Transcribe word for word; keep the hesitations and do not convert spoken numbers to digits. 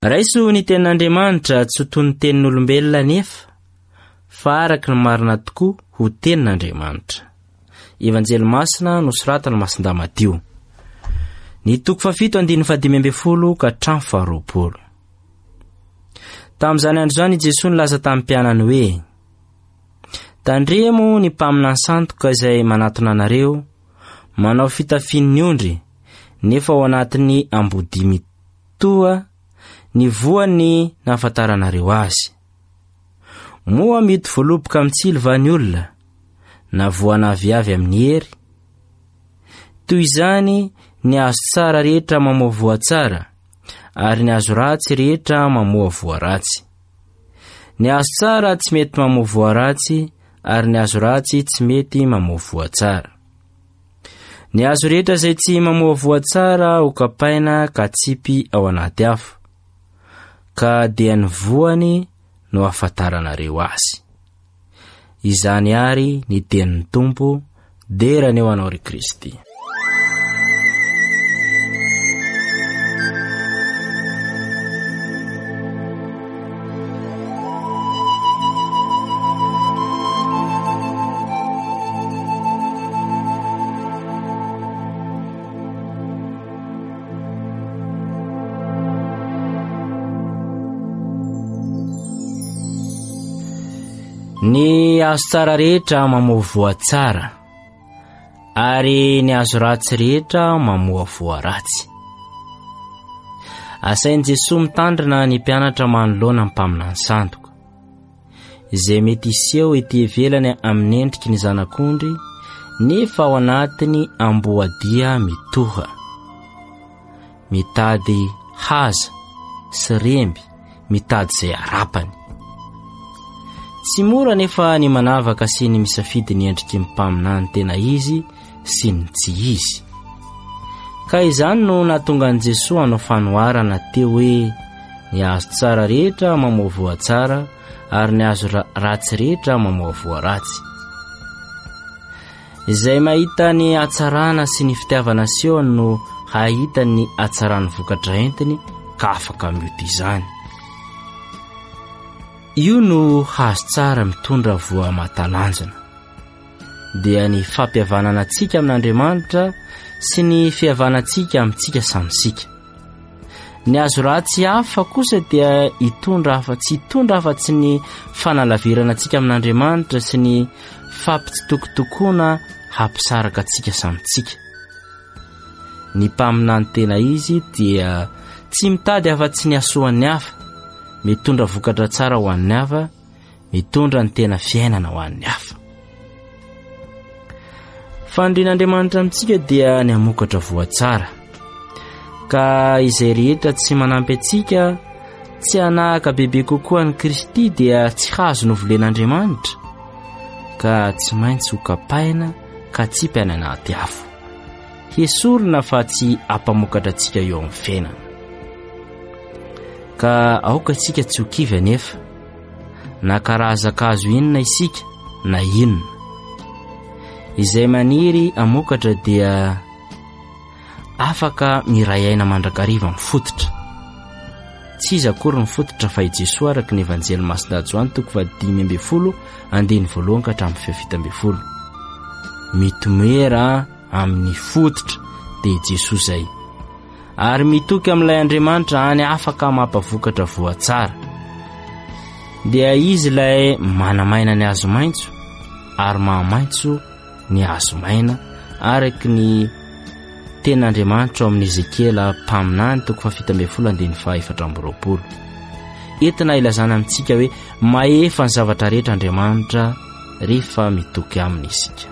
Raiso ny tenin'Andriamanitra tsy ho toy ny tenin'olombelona nefa, fa araka ny marina tokoa ho tenin'Andriamanitra. Evanjely Masina nosoratana Masinda Matio. Ny toko fafito andiny fadimy amby folo ka hatramin'ny faharoapolo. Tamin'izany andro zany Jesosy nilaza tamin'ny mpianany hoe: tandremo ny mpamina sandoka izay manatona anareo, manao fitafian'ny ondry, nefa ao anatin'ny ambody mitoa ny voany nahafantaranareo azy. Moa mety voaloboka amin'ny tsilva ny olona, na voana aviavy amin'ny hery. Toy izany ny azo tsara rehetra mamoa voa tsara, ary ny azo ratsy rehetra mamoa voa ratsy. Ny azo tsara tsy mety mamoa voa ratsy, ary ny azo ratsy tsy mety mamoa voa tsara. Ny azo rehetra izay tsy mamoa voa tsara ho kapaina ka tsipy ao anaty afo, ka dia ny voany no ahafantaranareo azy. Izany ary ny tenin'ny Tompo, dera ny eo anao ry Kristy. Ny azo tsara rehetra mamoa voa tsara, ary ny azo ratsy rehetra mamoa voa ratsy. Asain'i Jesosy mitandrina ny mpianatra manoloana ny mpaminany sandoka, izay mety iseho ety ivelany amin'ny endriky ny zanak'ondry, nefa ao anatiny amboadia mitoha, mitady haza sy remby, mitady izay arapany. Tsy mora nefa ny manavaka sy ny misafidy ny endriky mpaminany tena izy sy ny tsy izy. Ka izany no nahatonga an'i Jesosy hanao fanoharana teo hoe ny azo tsara rehetra mamoa voa tsara, ary ny azo ratsy rehetra mamoa voa ratsy. Izay mahita ny hatsarana sy ny fitiavana asehoany no hahita ny hatsarany vokatra entiny ka afaka mioty izany. Io no hazo tsara mitondra voa mahatalanjona, dia ny fampihavanana antsika amin'Andriamanitra sy ny fihavanantsika amintsika samitsika. Ny azo ratsy hafa kosa dia hitondra hafa tsy hitondra afa-tsy ny fanalavirana antsika amin'Andriamanitra sy ny fampitsitokotokona hampisaraka antsika samitsika. Ny mpaminany tena izy dia tsy mitady afa-tsy ny hasoan'ny hafa, mitondra vokatra tsara ho an'ny hafa, mitondra ny tena fiainana ho an'ny hafa. Fandrin'Andriamanitra amintsika dia ny hamokatra voa tsara, ka izay rehetra tsy manampy antsika tsy hanahaka bebe kokoa ny Kristy dia tsy hazo novolen'Andriamanitra, ka tsy maintsy ho kapaina ka tsipy any anaty afo. Hesorina fa tsy hampamokatra antsika eo amin'ny fiainana. Ka aoka tsika tsy ho kivy anefa, na karazan-kazo inona isika na inona. Izay maniry hamokatra dia afaka miray aina mandrakariva mifototra. Tsy iza akory ny fototra fa i Jesosy araka ny Evanjely Masina Joany toko fadimy amby folo andiny voalohany ka hatramin'ny fahafito amby folo. Mitomera amin'ny fototra dia Jesosy zay, ary mitoky amin'ilay Andriamanitra any afaka mampavokatra voa tsara. Dia izy ilay manamaina ny hazo maitso ary mahamaitso ny hazo maina, araka ny ten'Andriamanitra ao amin'ny Ezekela mpaminany toko fahafito amby folo andiny fahaefatra amby roapolo. Entina ilazana amintsika hoe mahefa ny zavatra rehetra Andriamanitra rehefa mitoky aminy isika.